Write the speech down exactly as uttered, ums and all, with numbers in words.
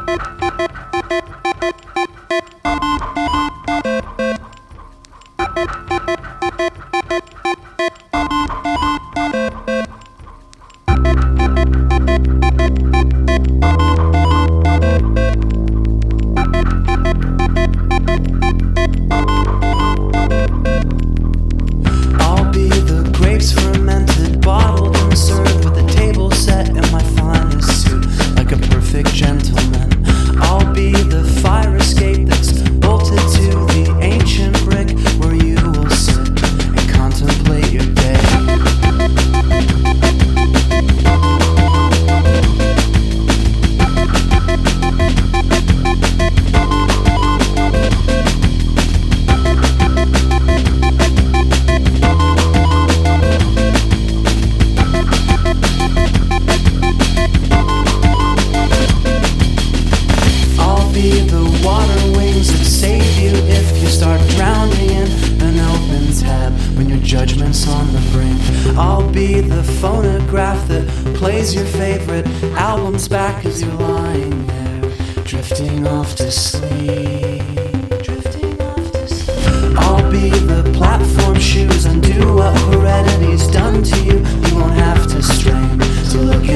Judgments on the brink. I'll be the phonograph that plays your favorite albums back as you're lying there, drifting off to sleep. Drifting off to sleep. I'll be the platform shoes, undo what heredity's done to you. You won't have to strain to look